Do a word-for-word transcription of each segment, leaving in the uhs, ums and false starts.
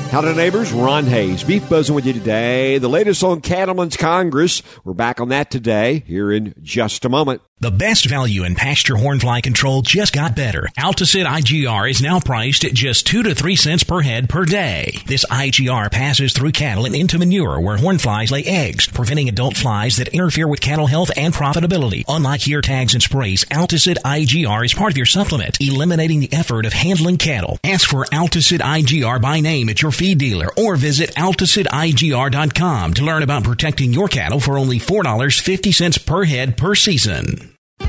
Howdy, neighbors. Ron Hayes, Beef Buzzing with you today. The latest on Cattlemen's Congress. We're back on that today, here in just a moment. The best value in pasture hornfly control just got better. Alticid I G R is now priced at just two to three cents per head per day. This I G R passes through cattle and into manure where hornflies lay eggs, preventing adult flies that interfere with cattle health and profitability. Unlike ear tags and sprays, Alticid I G R is part of your supplement, eliminating the effort of handling cattle. Ask for Alticid I G R by name at your feed dealer or visit alticid I G R dot com to learn about protecting your cattle for only four dollars and fifty cents per head per season.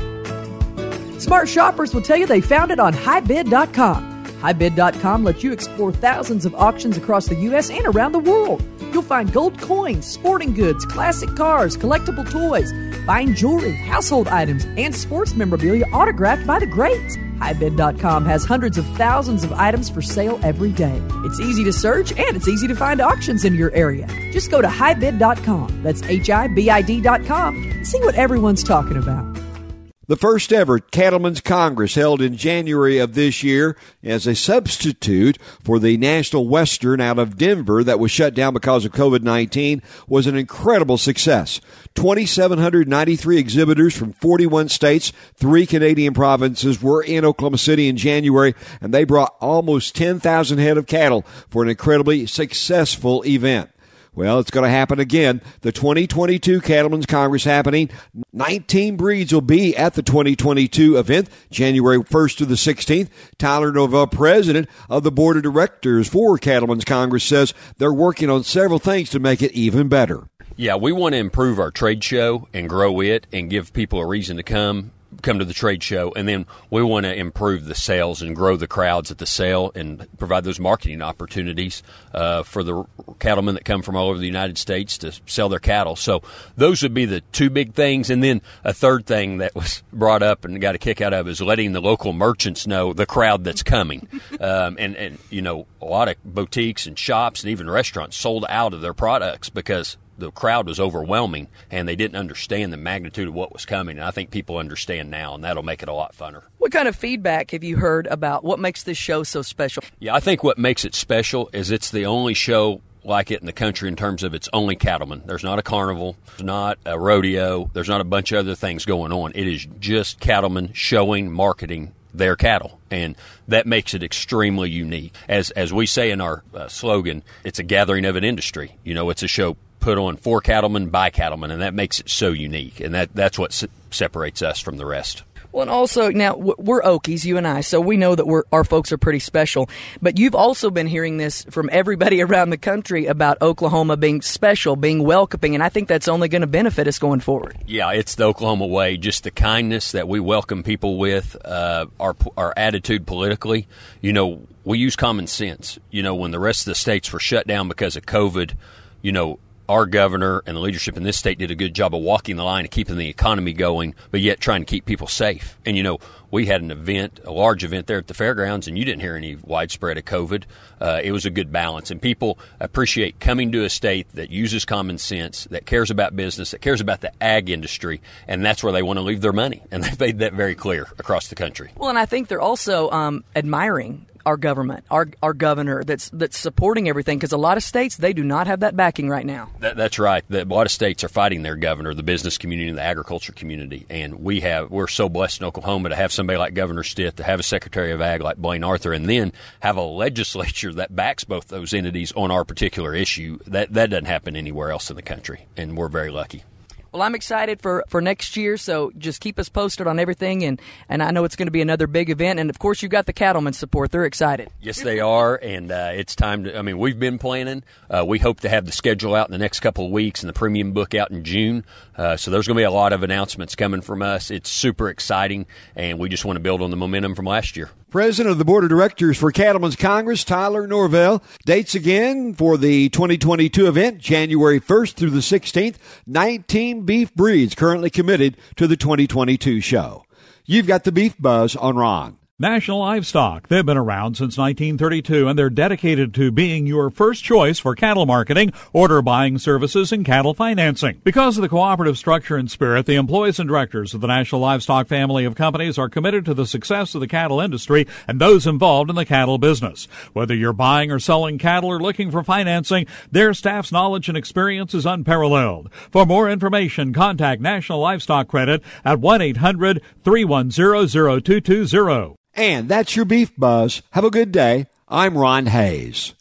Smart shoppers will tell you they found it on high bid dot com. high bid dot com lets you explore thousands of auctions across the U S and around the world. You'll find gold coins, sporting goods, classic cars, collectible toys, fine jewelry, household items, and sports memorabilia autographed by the greats. high bid dot com has hundreds of thousands of items for sale every day. It's easy to search and it's easy to find auctions in your area. Just go to high bid dot com. That's H I B I D dot com and see what everyone's talking about. The first ever Cattlemen's Congress held in January of this year as a substitute for the National Western out of Denver that was shut down because of covid nineteen was an incredible success. two thousand seven hundred ninety-three exhibitors from forty-one states, three Canadian provinces were in Oklahoma City in January, and they brought almost ten thousand head of cattle for an incredibly successful event. Well, it's going to happen again. The twenty twenty-two Cattlemen's Congress happening. nineteen breeds will be at the twenty twenty-two event, January first to the sixteenth. Tyler Novell, president of the board of directors for Cattlemen's Congress, says they're working on several things to make it even better. Yeah, we want to improve our trade show and grow it and give people a reason to come. come to the trade show, and then we want to improve the sales and grow the crowds at the sale and provide those marketing opportunities uh, for the cattlemen that come from all over the United States to sell their cattle. So those would be the two big things. And then a third thing that was brought up and got a kick out of is letting the local merchants know the crowd that's coming. Um, and, and, you know, a lot of boutiques and shops and even restaurants sold out of their products because the crowd was overwhelming, and they didn't understand the magnitude of what was coming. And I think people understand now, and that'll make it a lot funner. What kind of feedback have you heard about what makes this show so special? Yeah, I think what makes it special is it's the only show like it in the country in terms of it's only cattlemen. There's not a carnival, there's not a rodeo, there's not a bunch of other things going on. It is just cattlemen showing, marketing their cattle, and that makes it extremely unique. As as we say in our uh, slogan, it's a gathering of an industry. You know, it's a show put on for cattlemen by cattlemen, and that makes it so unique, and that that's what se- separates us from the rest. Well, and also, now, we're Okies, you and I, so we know that we're, our folks are pretty special. But you've also been hearing this from everybody around the country about Oklahoma being special, being welcoming, and I think that's only going to benefit us going forward. Yeah, it's the Oklahoma way, just the kindness that we welcome people with, uh, our our attitude politically. You know, we use common sense. You know, when the rest of the states were shut down because of COVID, you know, our governor and the leadership in this state did a good job of walking the line and keeping the economy going, but yet trying to keep people safe. And, you know, we had an event, a large event there at the fairgrounds, and you didn't hear any widespread of COVID. Uh, it was a good balance. And people appreciate coming to a state that uses common sense, that cares about business, that cares about the ag industry, and that's where they want to leave their money. And they've made that very clear across the country. Well, and I think they're also um, admiring our government, our our governor that's that's supporting everything, because a lot of states, they do not have that backing right now. That, that's right. The, a lot of states are fighting their governor, the business community and the agriculture community, and we have we're so blessed in Oklahoma to have somebody like Governor Stitt, to have a Secretary of Ag like Blaine Arthur, and then have a legislature that backs both those entities on our particular issue. That that doesn't happen anywhere else in the country, and we're very lucky. Well, I'm excited for, for next year, so just keep us posted on everything, and, and I know it's going to be another big event, and of course you've got the cattlemen support. They're excited. Yes, they are, and uh, it's time to, I mean, we've been planning. Uh, we hope to have the schedule out in the next couple of weeks and the premium book out in June, uh, so there's going to be a lot of announcements coming from us. It's super exciting, and we just want to build on the momentum from last year. President of the Board of Directors for Cattlemen's Congress, Tyler Norvell. Dates again for the twenty twenty-two event, January first through the sixteenth. nineteen beef breeds currently committed to the twenty twenty-two show. You've got the Beef Buzz on Ron. National Livestock. They've been around since nineteen thirty-two, and they're dedicated to being your first choice for cattle marketing, order buying services, and cattle financing. Because of the cooperative structure and spirit, the employees and directors of the National Livestock family of companies are committed to the success of the cattle industry and those involved in the cattle business. Whether you're buying or selling cattle or looking for financing, their staff's knowledge and experience is unparalleled. For more information, contact National Livestock Credit at one eight hundred three one zero zero two two zero. And that's your Beef Buzz. Have a good day. I'm Ron Hayes.